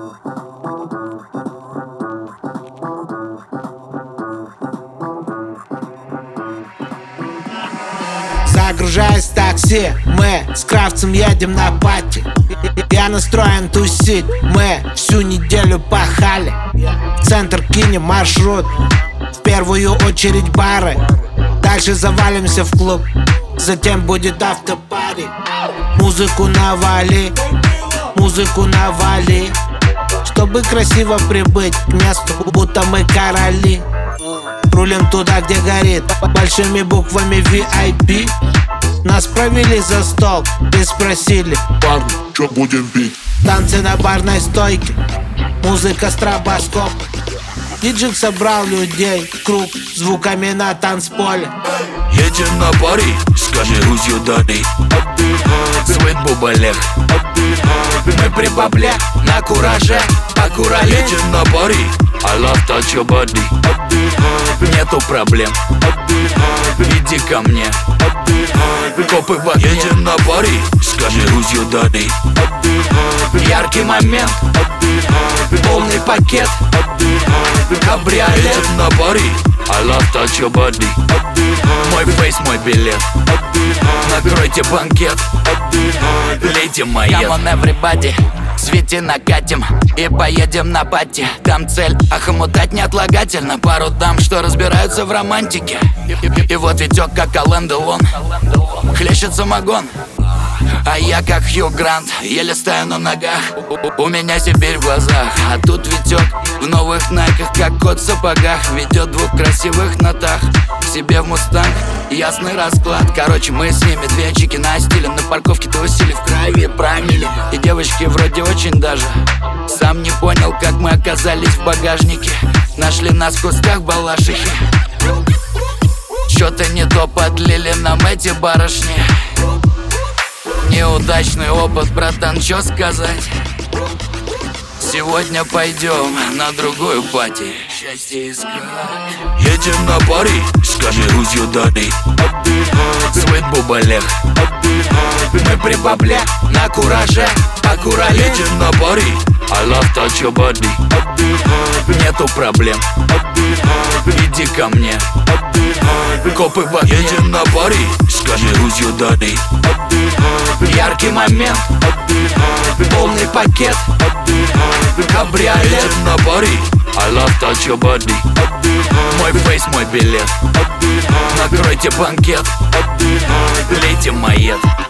Загружаясь в такси, мы с Кравцем едем на пати. Я настроен тусить, мы всю неделю пахали. В центр кинем маршрут, в первую очередь бары. Дальше завалимся в клуб, затем будет автопари. Музыку навали, музыку навали, чтобы красиво прибыть к месту, будто мы короли. Рулим туда, где горит большими буквами VIP. Нас провели за стол и спросили: парни, чё будем пить? Танцы на барной стойке, музыка стробоскоп. Диджей собрал людей в круг звуками на танцполе. Едем на пари, скажи who's your daddy. Свадьбу Олег, мы при бабле, на кураже, аккурали. Едем на пари, I love touch your body. Нету проблем, иди ко мне. Копы в огне. Едем на пари, скажи who's your daddy. Яркий момент, полный пакет, кабриолет. Едем на пари, I love touch your body. Мой фейс, мой билет, накройте банкет, лейте моет. Come on everybody, свети накатим и поедем на пати. Там цель охмутать неотлагательно пару дам, что разбираются в романтике. И вот Витек как Ален Делон, хлещет самогон, а я как Хью Грант, еле стою на ногах. У меня Сибирь в глазах, а тут Витек в новых найках, как кот в сапогах. Ведет в двух красивых нотах к себе в мустанг, ясный расклад. Короче, мы с ними две чики на стиле. На парковке тусили, в крови промили. И девочки вроде очень даже. Сам не понял, как мы оказались в багажнике. Нашли нас в кустах балашихи. Чё-то не то подлили нам эти барышни. Неудачный опыт, братан, чё сказать? Сегодня пойдем на другую пати, счастье искать. Едем на пари, скажи who's your daddy. Свадьбу Олег, Мы при бабле, на кураже, аккурали. едем на пари, I love touch your body. Нету проблем, иди ко мне. Копы в огне. Едем на пари, скажи who's your daddy. Яркий момент, полный пакет, кабриолет. Едем на пари, I love touch your body. Мой фейс, мой билет, накройте банкет, лейте моет.